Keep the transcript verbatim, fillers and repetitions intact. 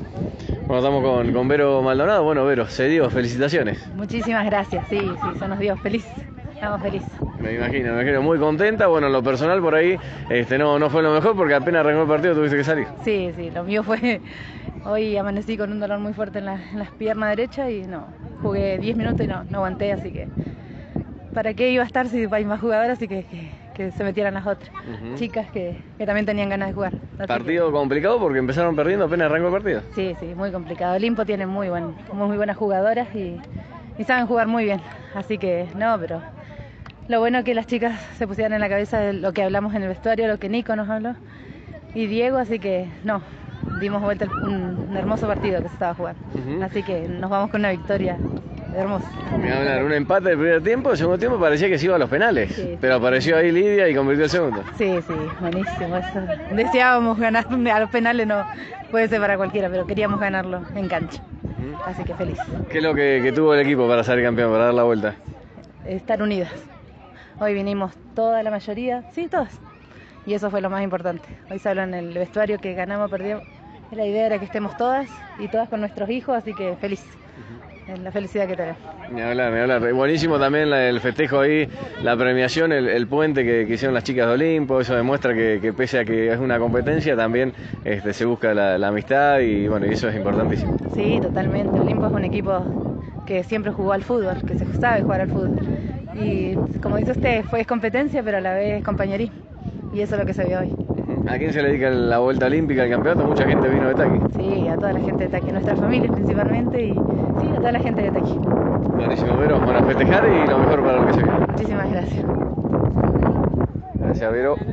Bueno, estamos con, con Vero Maldonado. Bueno, Vero, se dio, felicitaciones. Muchísimas gracias, sí, sí, se nos dio, feliz, estamos felices. Me imagino, me imagino, muy contenta. Bueno, en lo personal por ahí este, no, no fue lo mejor porque apenas arrancó el partido tuviste que salir. Sí, sí, lo mío fue, hoy amanecí con un dolor muy fuerte en la, en la pierna derecha y no, jugué diez minutos y no, no aguanté, así que ¿para qué iba a estar si hay más jugadoras y que, que, que se metieran las otras uh-huh. chicas que, que también tenían ganas de jugar? Así partido que... complicado porque empezaron perdiendo apenas arrancó el partido. Sí, sí, muy complicado. Olimpo tiene muy, buen, muy buenas jugadoras y, y saben jugar muy bien, así que no, pero lo bueno es que las chicas se pusieran en la cabeza de lo que hablamos en el vestuario, lo que Nico nos habló y Diego, así que no, dimos vuelta un, un hermoso partido que se estaba jugando, uh-huh. así que nos vamos con una victoria hermosa. Me hablar, un empate del primer tiempo, el segundo tiempo parecía que se iba a los penales, sí, pero apareció ahí Lidia y convirtió el segundo. Sí, sí, buenísimo, eso. Deseábamos ganar a los penales, no puede ser para cualquiera, pero queríamos ganarlo en cancha, uh-huh. así que feliz. ¿Qué es lo que, que tuvo el equipo para salir campeón, para dar la vuelta? Estar unidas. Hoy vinimos toda la mayoría, sí, todas, y eso fue lo más importante. Hoy se habló en el vestuario que ganamos, perdimos, la idea era que estemos todas y todas con nuestros hijos, así que feliz. Uh-huh. La felicidad que tenemos. Ni hablar, ni hablar. Buenísimo también la, el festejo ahí, la premiación, el, el puente que, que hicieron las chicas de Olimpo. Eso demuestra que, que pese a que es una competencia, también este, se busca la, la amistad y bueno, y eso es importantísimo. Sí, totalmente. Olimpo es un equipo que siempre jugó al fútbol, que se sabe jugar al fútbol. Y como dice usted, fue competencia, pero a la vez compañerismo. Y eso es lo que se ve hoy. ¿A quién se le dedica la vuelta olímpica, al campeonato? Mucha gente vino de Taqui. Sí, a toda la gente de Taqui, nuestras familias principalmente, y sí, a toda la gente de Taqui. Buenísimo, Vero, bueno, a festejar y lo mejor para lo que se viene. Muchísimas gracias. Gracias, Vero.